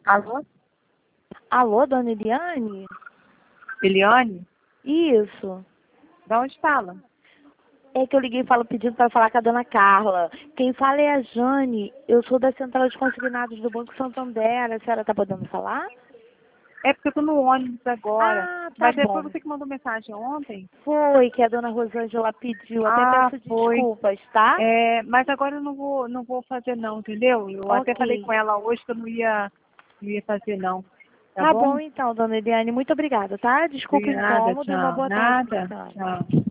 Alô? Alô, dona Eliane? Eliane? Isso. De onde fala? É que eu liguei pedindo para falar com a dona Carla. Quem fala é a Jane. Eu sou da Central de Consignados do Banco Santander. A senhora está podendo falar? É porque eu tô no ônibus agora. Ah, tá Mas bom. foi você que mandou mensagem ontem? Foi que a dona Rosângela pediu. Até peço Foi. desculpas, tá? Mas agora eu não vou fazer não, entendeu? Eu até falei Ok. com ela hoje que eu não ia fazer não. Tá Tá bom? bom então, dona Eliane. Muito obrigada, tá? Desculpe o Obrigada, incômodo e uma tchau. boa tarde para a Nada, senhora. tchau.